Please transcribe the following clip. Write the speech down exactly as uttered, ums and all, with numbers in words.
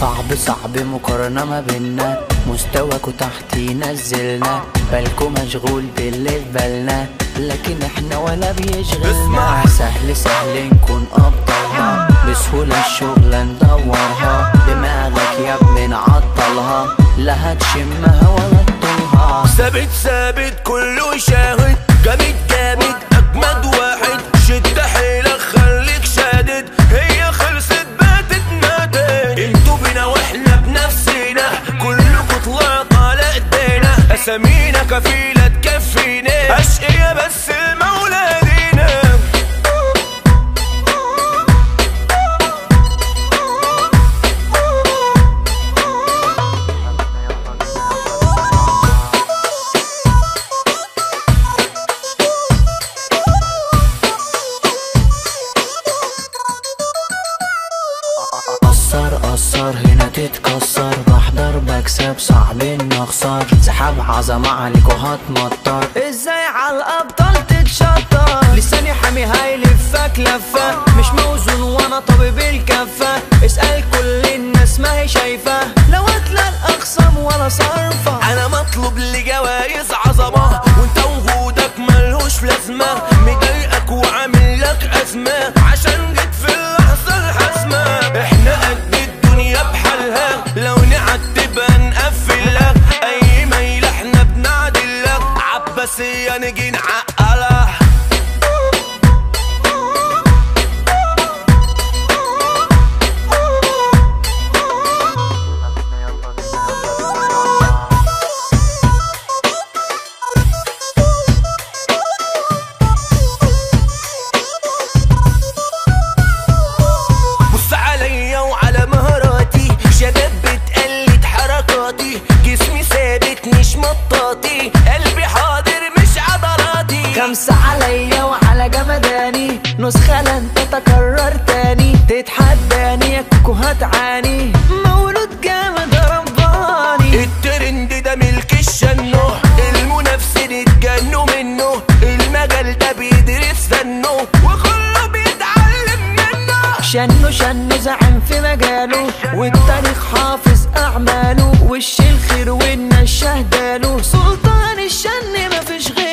صعب صعب مقارنة ما بينا، مستواكوا تحتي نزلنا، بالكوا مشغول باللي في بالنا، لكن احنا ولا بيشغلنا. سهل سهل نكون ابطالها، بسهولة الشغلة ندورها، دماغك يا ابني نعطلها، لا هتشمها ولا تطولها. ثابت ثابت كله شاهد، جامد جامد اجمد واحد، شد حيلك خليك شادد، هي خلصت باتت ماتت، انتوا بينا واحنا بنفسنا، كلكوا طلعت على ايدينا، اسامينا كفيلة تكفينا، اشقيا بس المولى دينا. قصر قصر هنا تتكسر، بحضر بكسب صعب اني اخسر، سحاب عظمة عليك وهتمطر، ازاي عالابطال تتشطر، لساني حامي هيلفك لفة، مش موزون وانا طبيب الكفة، اسأل كل الناس ما هي شايفة، لو اتلى الاقسام ولا صرفة. انا مطلوب لجوايز عظمة، وانت وجودك ملهوش لازمة، مضايقك وعامل لك ازمة، عشان جيت في اللحظة الحاسمة، احنا قد الدنيا بحالها، لو نعتبها نقفلها، اي ميل احنا بنعدلها، عباسية نجي نعقلها. جسمي ثابت مش مطاطي، قلبي حاضر مش عضلاتي، خمسة عليا وعلى جمداني، نسخة لن تتكرر تاني، تتحداني يا كوكو هتعاني، مولود جامد رباني. الترند ده ملك الشنو، المنافسين اتجنوا منه، المجال ده بيدرس فنه، وكله بيتعلم منه، شنو شنو زعم في مجاله، والتاريخ حافظ اعماله، وش الخير والناس شهداله، سلطان الشن مفيش غيره.